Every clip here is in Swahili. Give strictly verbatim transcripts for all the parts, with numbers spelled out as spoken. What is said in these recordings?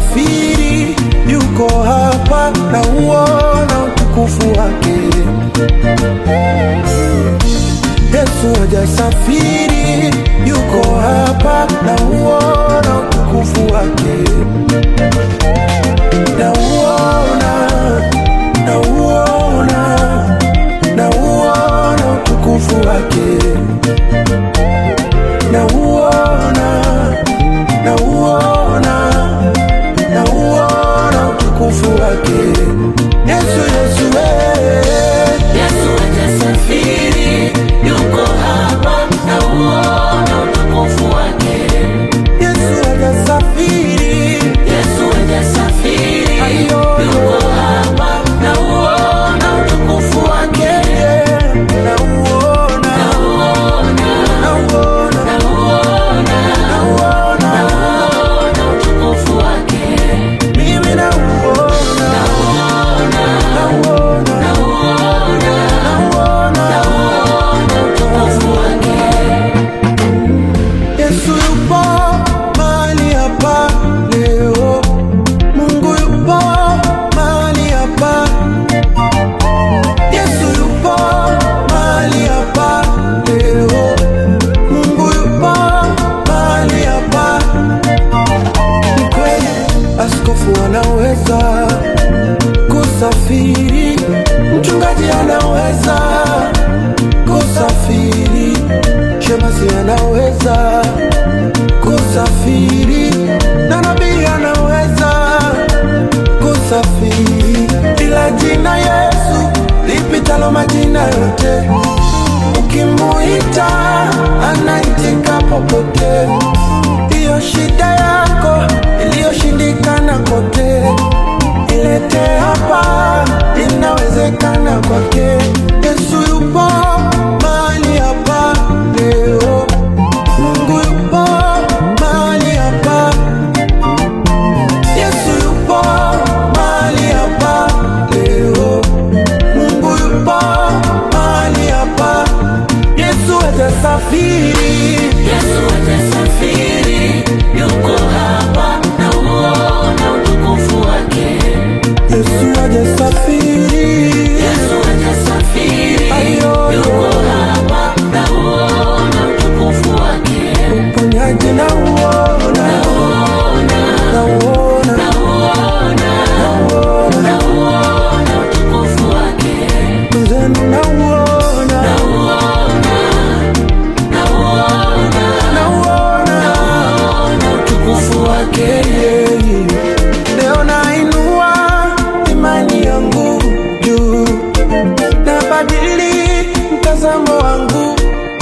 hajasafiri, yuko hapa na uona utukufu wake. Yesu hajasafiri, yuko hapa na uona utukufu wake. Na uona, na uona, na uona utukufu wake. Na uona, na uona, na uona utukufu wake. Yesu, Yesu, eh. Yesu hajasafiri, yuko hapa na uona utukufu wake. Yesu hajasafiri, Yesu hajasafiri, yuko hapa na uona utukufu wake. na uona, Na uona, na uona, na uona, na uona, na uona utukufu wake. mimi na uona, Na uona, na uona, na uona, na uona. na uona utukufu wake. Yesu yupo mahali hapa leo. Mungu yupo mahali hapa. Yesu yupo mahali hapa leo. Mungu yupo mahali hapa. Ni kweli askofu anaweza kusafiri, mchungaji anaweza kusafiri, shemasi anaweza kusafiri, na nabii anaweza kusafiri. Ila jina Yesu lipitalo majina yote, ukimuita anaitika popote. Iyo shida yako iliyoshindikana kote, ilete hapa, inawezekana kwake. Yesu yupo mahali hapa leo. Mungu yupo mahali hapa. Yesu yupo mahali hapa leo. Mungu yupo mahali hapa. Yesu hajasafiri, Yesu hajasafiri, yuko hapa na uona utukufu wake. Yesu hajasafiri, Yesu hajasafiri, Ayo, yuko hapa na uona utukufu wake. uponyaji na uona, Na uona, na uona, na uona, na uona, na uona utukufu wake. mzenu na uona, Na uona, na uona, na uona. naona utukufu wake. Leo nainua imani yangu juu, nabadili mtazamo wangu,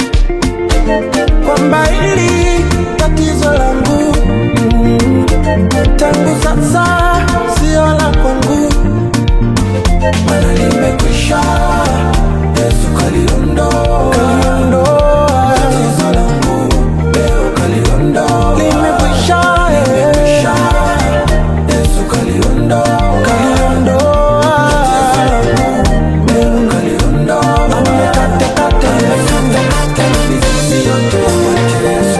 kwamba hili tatizo langu mm, tangu sasa sio la kwangu, maana limekwisha. Yesu kaliondoa, kaliondoa tatizo langu, leo kaliondoa, limekwisha, limekwisha. Yesu kaliondoa, kaliondoa tatizo langu, leo kaliondoa. Amekatakata, amekatakata mizizi yote ya mateso.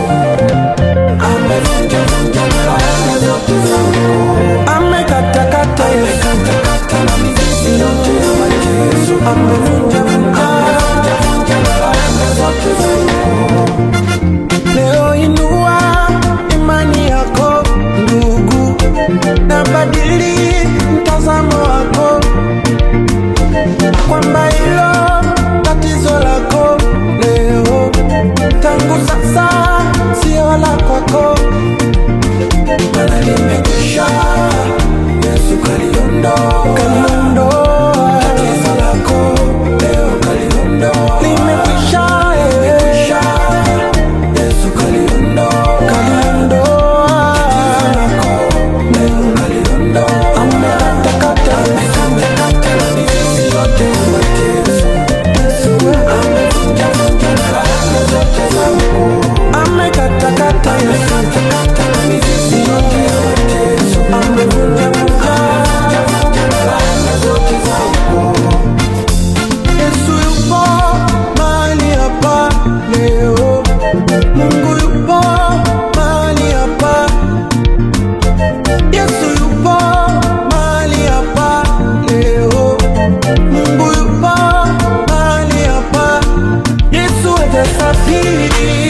nini?